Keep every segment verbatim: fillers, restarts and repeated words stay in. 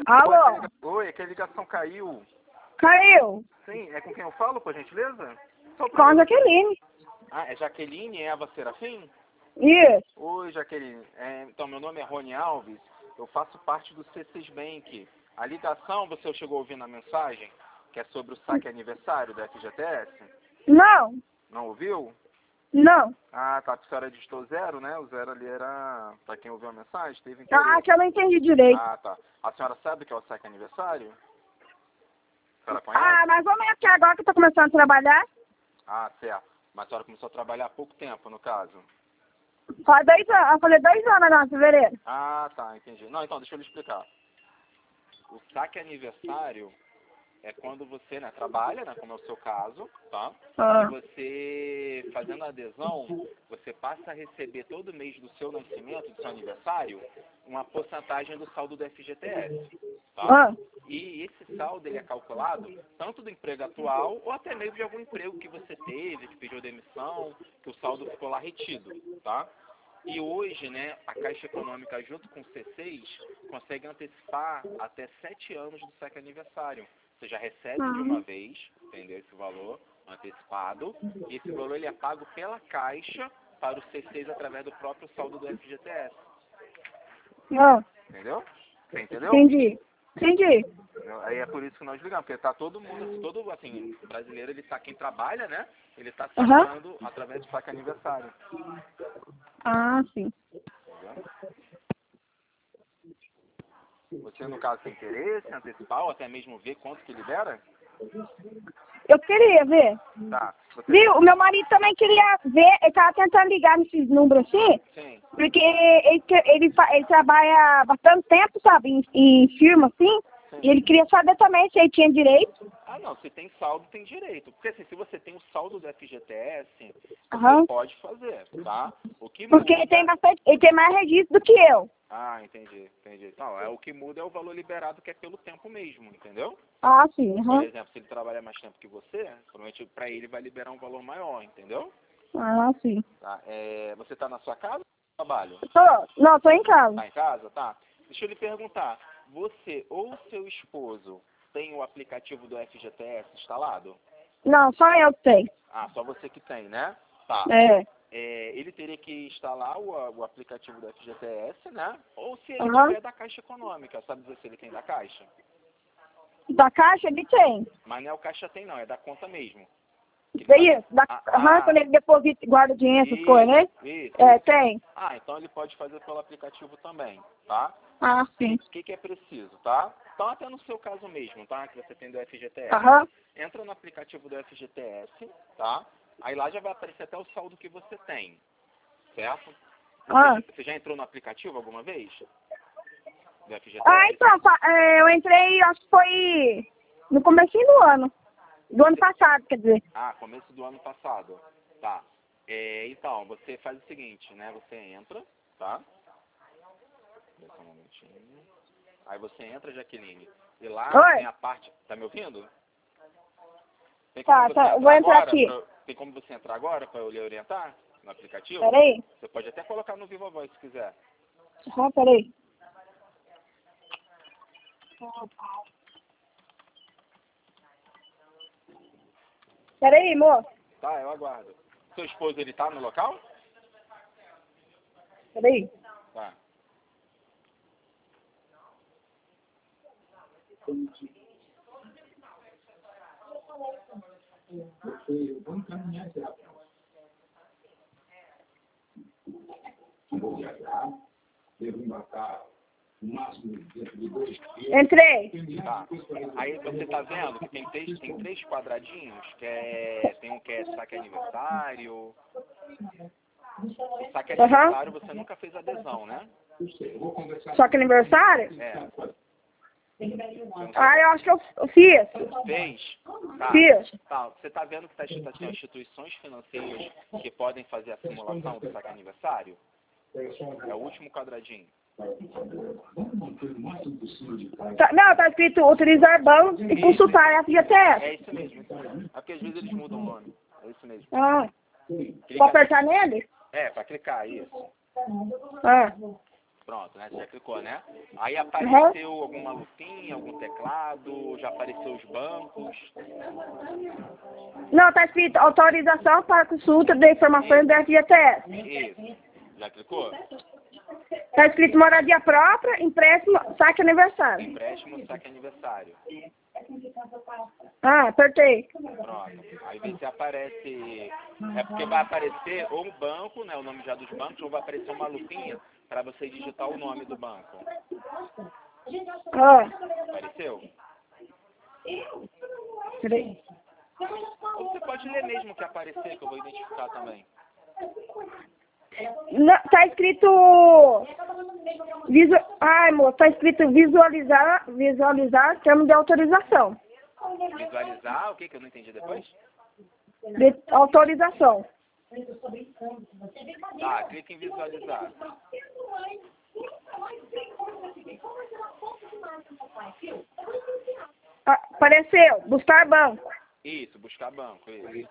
Alô? Oi, aqui a ligação caiu. Caiu? Sim, é com quem eu falo, por gentileza? Só Com a Jaqueline. Ah, é Jaqueline Eva Serafim? Isso. Oi, Jaqueline. É, então, meu nome é Rony Alves, eu faço parte do C seis Bank. A ligação, você chegou a ouvir na mensagem, que é sobre o saque aniversário da F G T S? Não. Não ouviu? Não. Ah, tá, porque a senhora digitou zero, né? O zero ali era, pra quem ouviu a mensagem, teve Ah, interesse. que eu não entendi direito. Ah, tá. A senhora sabe o que é o saque aniversário? A senhora conhece? Ah, mais ou menos que agora que eu tô começando a trabalhar. Ah, certo. Mas a senhora começou a trabalhar há pouco tempo, no caso. Faz dois anos. Eu falei dois anos agora, em fevereiro. Ah, tá, entendi. Não, então, deixa eu lhe explicar. O saque aniversário é quando você, né, trabalha, né, como é o seu caso, tá? Ah. E você, fazendo a adesão, você passa a receber todo mês do seu nascimento, do seu aniversário, uma porcentagem do saldo do F G T S, tá? Ah. E esse saldo, ele é calculado tanto do emprego atual ou até mesmo de algum emprego que você teve, que pediu demissão, que o saldo ficou lá retido, tá? E hoje, né, a Caixa Econômica, junto com o C seis, consegue antecipar até sete anos do saque aniversário. Você já recebe de uma vez, entendeu, esse valor antecipado, e esse valor ele é pago pela Caixa para o C seis através do próprio saldo do F G T S. Ah. Entendeu? Você entendeu? Entendi. Entendi. Aí é por isso que nós ligamos, porque tá todo mundo, todo assim, brasileiro, ele tá, quem trabalha, né, ele tá Aham. sacando através do saque aniversário. Ah, sim. Entendeu? Você, no caso, tem interesse em antecipar ou até mesmo ver quanto que libera? Eu queria ver. Tá. Você... Viu? O meu marido também queria ver. Ele tava tentando ligar nesses números assim. Sim. Porque ele, que- ele, fa- ele trabalha há bastante tempo, sabe? Em, em firma, assim. Sim. E ele queria saber também se ele tinha direito. Ah, não, se tem saldo, tem direito. Porque assim, se você tem o saldo do F G T S, Aham. você pode fazer, tá? O que Porque muda... ele tem bastante. Ele tem mais registro do que eu. Ah, entendi, entendi. Não, é, o que muda é o valor liberado, que é pelo tempo mesmo, entendeu? Ah, sim. Por Aham. exemplo, se ele trabalha mais tempo que você, provavelmente para ele vai liberar um valor maior, entendeu? Ah, sim. Tá, é, você tá na sua casa ou no trabalho? Tô, não, tô em casa. Tá em casa? Tá. Deixa eu lhe perguntar, você ou seu esposo tem o aplicativo do F G T S instalado? Não, só eu que tenho. Ah, só você que tem, né? Tá. É. É, ele teria que instalar o, o aplicativo do F G T S, né? Ou se ele Aham. tiver da Caixa Econômica, sabe dizer se ele tem da Caixa? Da caixa ele tem. Mas não é o Caixa tem não, é da conta mesmo. Que ele Daí, tá- da, Ah, aham, ah, quando ele deposita, guarda o dinheiro, essas isso, coisas, né? isso, É, isso. tem. Ah, então ele pode fazer pelo aplicativo também, tá? Ah, O sim. que, que, que é preciso, tá? Então até no seu caso mesmo, tá? Que você tem do F G T S. Aham. Entra no aplicativo do F G T S, tá? Aí lá já vai aparecer até o saldo que você tem, certo? Ah. Você, você já entrou no aplicativo alguma vez? Do F G T S? Ah, então, pa- é, eu entrei, acho que foi no comecinho do ano. Do ano passado, quer dizer. Ah, começo do ano passado. Tá. É, então, você faz o seguinte, né? Você entra, tá? Só um momentinho. Aí você entra, Jaqueline. E lá Oi. tem a parte... Tá me ouvindo? Tem como Tá, você tá, eu vou entrar agora? aqui. Pra, tem como você entrar agora para eu lhe orientar no aplicativo? Peraí. Você pode até colocar no Viva Voz se quiser. Aham, peraí. Peraí, moço. Tá, eu aguardo. Seu esposo, ele tá no local? Peraí. Tá. Eu vou encaminhar já. Vou viajar, devo embarcar no máximo dentro de dois dias. Entrei. Tá. Aí você tá vendo que tem três, tem três quadradinhos, que é. Tem um que é saque aniversário. O saque Aham. aniversário você nunca fez adesão, né? Eu vou conversar Só que aniversário? É. Ah, eu acho que eu, eu fiz. Fez? Tá. Fiz. Tá. Você tá vendo que tá escrito assim, ó, instituições financeiras que podem fazer a simulação do saque aniversário? É o último quadradinho. Vamos manter o máximo possível de paz. Tá, não, tá escrito utilizar banco e consultar a F G T S. É isso mesmo, isso mesmo. É porque às vezes eles mudam o nome. É isso mesmo. Ah, Clica- vou apertar nele? É, pra clicar, isso. Ah, Pronto, né? Você já clicou, né? Aí apareceu uhum. alguma lupinha, algum teclado, já apareceu os bancos. Não, tá escrito autorização para consulta de informações do F G T S. Isso. Já clicou? Tá escrito moradia própria, empréstimo, saque aniversário. Empréstimo, saque aniversário. Ah, apertei. Pronto. Aí vê se aparece... É porque vai aparecer ou o banco, né? O nome já dos bancos, ou vai aparecer uma lupinha para você digitar o nome do banco. Ah. Apareceu? Peraí. Ou você pode ler mesmo o que aparecer, que eu vou identificar também. Não, tá escrito... Visu... Ai, amor, tá escrito visualizar, visualizar termo de autorização. Visualizar o que que eu não entendi depois? De autorização. Tá, clica em visualizar. Ah, apareceu, buscar banco. Isso, buscar banco, isso.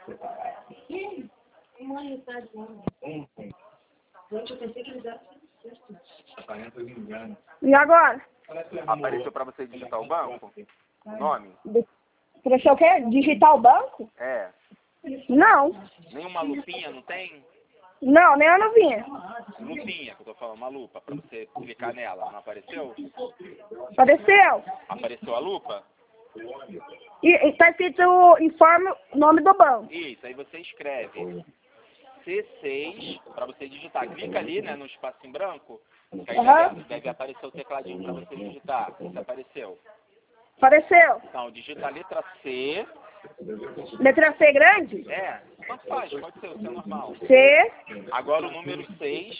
E agora? Apareceu para você digitar o banco? O nome? Apareceu o quê? Digitar o banco? É. Não. Nenhuma lupinha, não tem? Não, nem eu não vinha. Lupinha, que eu tô falando, uma lupa, para você clicar nela. Não apareceu? Apareceu. Apareceu a lupa? E, e tá escrito, informe o nome do banco. Isso, aí você escreve C seis, para você digitar. Clica ali, né, no espaço em branco, que aí Uhum. deve, deve aparecer o tecladinho para você digitar. Isso apareceu. Apareceu. Então, digita a letra C. Letra C grande? É, quanto faz? Pode ser o C normal. C. Agora o número seis.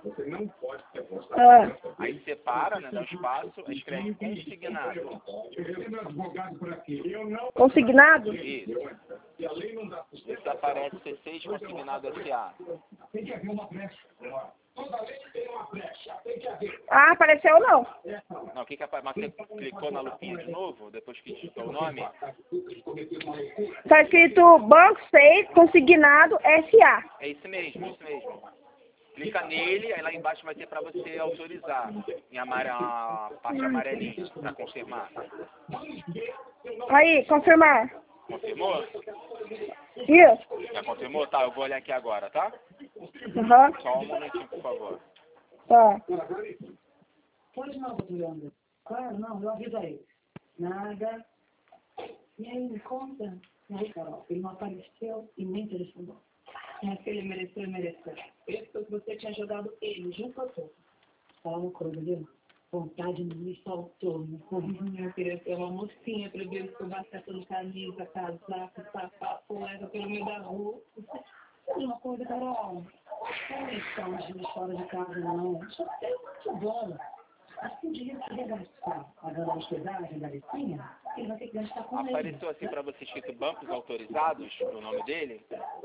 Ah. Aí separa, né, dá um espaço, aí escreve consignado. Consignado? Isso. Isso aparece C seis consignado S A. Ah, apareceu não. Não, o que que aparece? Mas você clicou na lupinha de novo, depois que digitou o nome? Tá escrito Banco seis Consignado S A. É isso mesmo, isso mesmo. Clica nele, aí lá embaixo vai ter para você autorizar, em amare... a parte amarelinha, para confirmar. Aí, confirmar. Confirmou? Isso. Já confirmou? Tá, eu vou olhar aqui agora, tá? Aham. Só um momentinho, por favor. Tá. Pois não, doutor Leandro. Claro, não, eu aviso aí. Nada. E aí, me conta. E aí, Carol, ele não apareceu e nem telefone. É que ele mereceu e mereceu. Esse foi que você tinha jogado ele junto a tu. Fala uma coisa, viu? Vontade me faltou, né? Eu queria ser uma mocinha pra ver se eu baixasse no camisa, casar, passar poeta pelo meio da rua. Sabe uma coisa, Carol? Não é só um dia fora de casa, não. Isso é muito bom. Assim, o dinheiro que ele gastar pagando a hospedagem da Lecinha, ele vai ter que gastar com ele. Apareceu assim para você escrito bancos autorizados, o nome dele?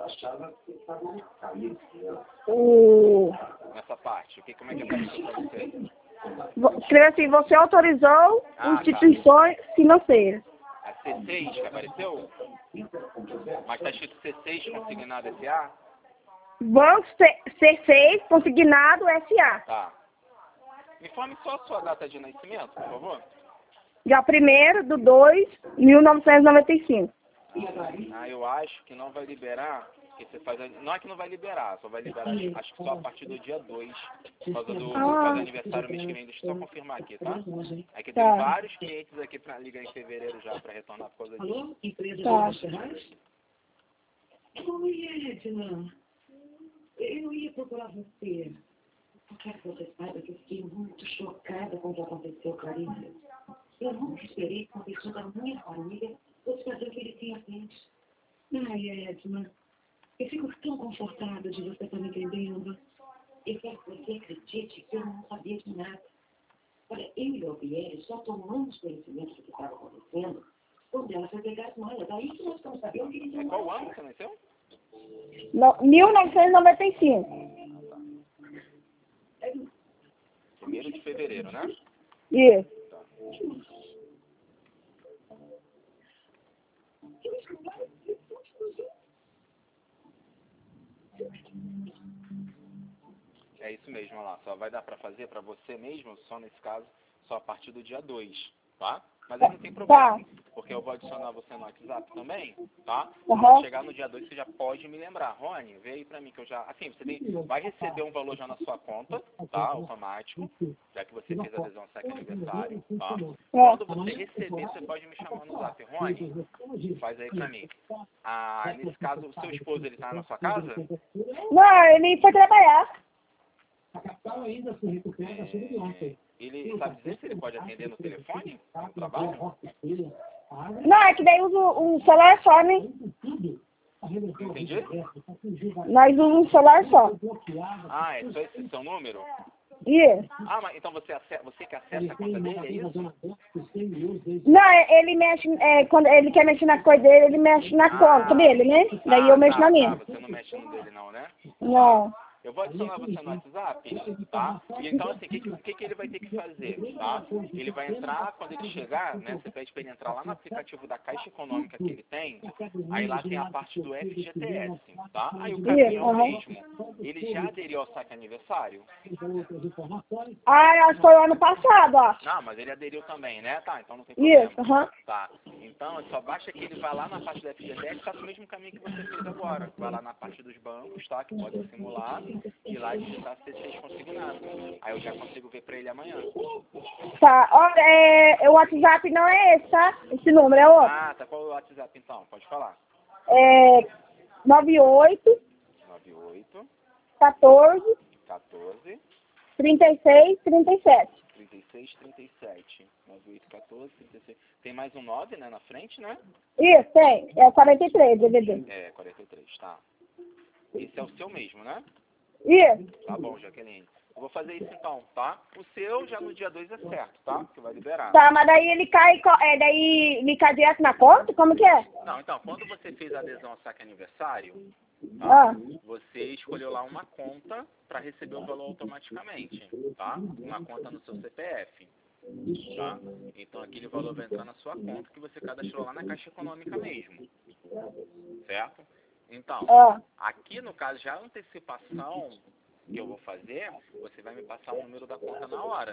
O... Nessa parte. O que, como é que apareceu para você? Escreve assim, você autorizou Ah, instituições tá. financeiras. A C seis que apareceu? Mas está escrito C seis consignado S A? Banco C seis Consignado S A. Tá. Me informe só a sua data de nascimento, por favor. Dia primeiro de dois de mil novecentos e noventa e cinco. Ah, eu acho que não vai liberar, porque você faz, não é que não vai liberar, só vai liberar, acho que só a partir do dia dois, por causa do, Ah. do aniversário mês que vem. Deixa eu só confirmar aqui, tá? É que Tá. tem vários clientes aqui para ligar em fevereiro já, para retornar por causa disso. Alô? Empresa Tá. de Ferraz? Oi, Edna. Eu ia procurar você. Eu quero que você saiba que eu fiquei muito chocada com o que aconteceu, Clarice. Eu nunca esperei que uma pessoa da minha família fosse fazer o que ele tinha feito. Ai, Edna, eu fico tão confortada de você estar me entendendo. Eu quero que você acredite que eu não sabia de nada. Olha, eu e o Bieri só tomamos conhecimento do que estava acontecendo quando ela foi pegar as malas. Daí que nós estamos sabendo o que ele É qual ano que você nasceu? No, mil novecentos e noventa e cinco. Primeiro de fevereiro, né? Isso. Tá. É é isso mesmo, olha lá. Só vai dar pra fazer pra você mesmo, só nesse caso, só a partir do dia dois, tá? Mas aí não tem problema, Tá. porque eu vou adicionar você no WhatsApp também, tá? Uhum. Quando chegar no dia dois, você já pode me lembrar. Rony, vê aí pra mim que eu já... Assim, você tem, vai receber um valor já na sua conta, tá? Automático, já que você fez a adesão ao saque aniversário, tá? Quando você receber, você pode me chamar no Zap. Rony, faz aí pra mim. Ah, nesse caso, o seu esposo, ele tá na sua casa? Não, ele foi trabalhar. A capital ainda se recupera da chuva de ontem. Ele sabe dizer se ele pode atender no telefone, no trabalho? Não, é que daí usa um celular só, né? Entendi? Nós usamos um celular só. Ah, é só esse seu número? Isso. Ah, mas então você, acessa, você que acessa a conta dele, é isso? Não, é- ele mexe, é, quando ele quer mexer na coisa dele, ele mexe na conta dele, né? Daí eu mexo tá, na minha. tá, você não mexe no dele não, né? Não. Eu vou adicionar você no WhatsApp, tá? E então, assim, o que, que, que ele vai ter que fazer, tá? Ele vai entrar, quando ele chegar, né, você pede para ele entrar lá no aplicativo da Caixa Econômica que ele tem, aí lá tem a parte do F G T S, tá? Aí o caminhão mesmo, ele já aderiu ao saque aniversário? Ah, acho que foi o ano passado, ó. Não, mas ele aderiu também, né? Tá, então não tem problema. Isso, aham. Tá, então só basta que ele vá lá na parte do F G T S e faça o mesmo caminho que você fez agora. Vai lá na parte dos bancos, tá? Que pode simular. E lá digitar C seis consignado. Aí eu já consigo ver pra ele amanhã. Tá, olha, é, o WhatsApp não é esse, tá? Esse número é outro. Ah, tá. Qual é o WhatsApp então? Pode falar. É nove oito, nove oito, quatorze, quatorze, trinta e seis, trinta e sete. trinta e seis, trinta e sete. nove oito, quatorze, trinta e seis. Tem mais um nove, né, na frente, né? Isso, tem. É quarenta e três, D V D. É, quarenta e três, tá. Esse é o seu mesmo, né? Isso. Tá bom, Jaqueline. Eu vou fazer isso então, tá? O seu já no dia dois é certo, tá? Que vai liberar. Tá, mas daí ele cai, co- é, daí ele cai direto na conta? Como que é? Não, então, quando você fez a adesão ao saque aniversário, Ah, tá? Você escolheu lá uma conta para receber o valor automaticamente, tá? Uma conta no seu C P F, tá? Então aquele valor vai entrar na sua conta que você cadastrou lá na Caixa Econômica mesmo, certo? Então, ah, aqui no caso já a antecipação que eu vou fazer, você vai me passar o número da conta na hora,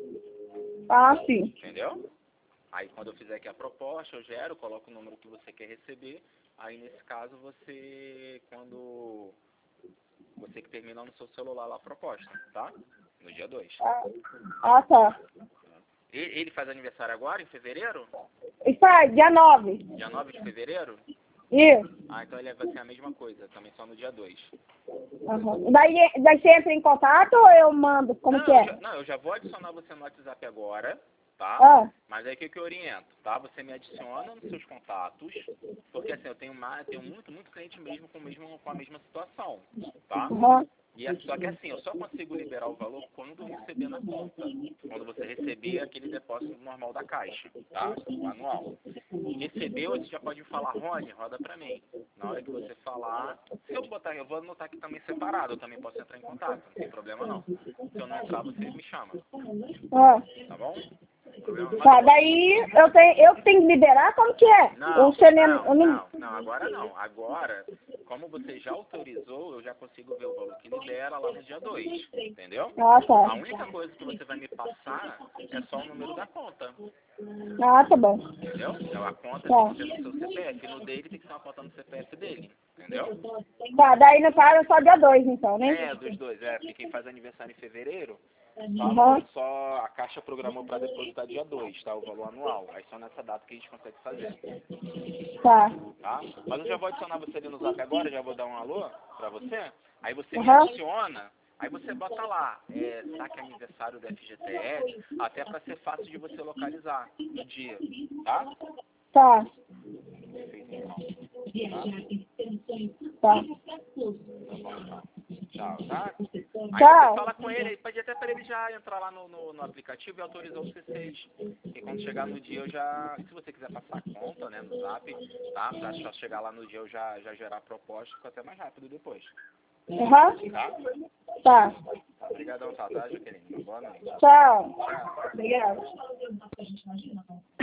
ah, sim. entendeu? Aí quando eu fizer aqui a proposta, eu gero, coloco o número que você quer receber. Aí nesse caso você, quando você que termina no seu celular lá a proposta, tá? No dia dois. Ah, ah, tá. Ele, ele faz aniversário agora, em fevereiro? Isso aí, dia nove. Dia nove de fevereiro? Isso. Ah, então ele vai ser a mesma coisa, também só no dia dois. Uhum. Daí, daí você entra em contato ou eu mando? Como Não, que eu é? já, não, eu já vou adicionar você no WhatsApp agora, tá? Ah, Mas aí o que que eu oriento, tá? Você me adiciona nos seus contatos, porque assim, eu tenho, mais, tenho muito, muito cliente mesmo com, o mesmo com a mesma situação, tá? uhum. E é, só que assim, eu só consigo liberar o valor quando eu receber na conta. Quando você receber aquele depósito normal da Caixa, tá? O anual. Recebeu, você já pode me falar, Rony, roda pra mim. Na hora que você falar, se eu botar, eu vou anotar aqui também separado, eu também posso entrar em contato, não tem problema não. Se eu não entrar, você me chama, Ah. tá bom? Problema não. Tá, daí eu tenho, eu tenho que liberar? Como que é? Não, Ou você nem- não, eu nem- não, não, agora não. Agora, como você já autorizou, eu já consigo ver o valor que libera lá no dia dois, entendeu? Ah, A tá. única coisa que você vai me passar é só o número da conta, Ah, tá bom. entendeu? Então a conta Tá. tem que ser no seu C P F, no dele tem que ser uma conta no C P F dele, entendeu? Tá, daí no caso é só dia dois, então, né? É, dos dois, é, porque quem faz aniversário em fevereiro, Uhum. tá? Só a Caixa programou para depositar dia dois, tá? O valor anual. Aí só nessa data que a gente consegue fazer. Tá. Tá? Mas eu já vou adicionar você ali no Zap agora, já vou dar um alô pra você. Aí você me Uhum. adiciona, aí você bota lá, é, saque aniversário do F G T S, até pra ser fácil de você localizar no dia, tá? Tá. Perfeito, então. Tá. Tá bom, então. Tchau, tá? Aí Tchau. você fala com ele, aí pede até pra ele já entrar lá no, no, no aplicativo e autorizar o C seis. E quando chegar no dia eu já, se você quiser passar a conta, né, no Zap, tá? Pra só chegar lá no dia eu já, já gerar a proposta, fica até mais rápido depois. Uhum. Tá? Tá. Tá, obrigadão, tá, tá, Jaqueline? Boa noite. Tchau. Tchau. Obrigada.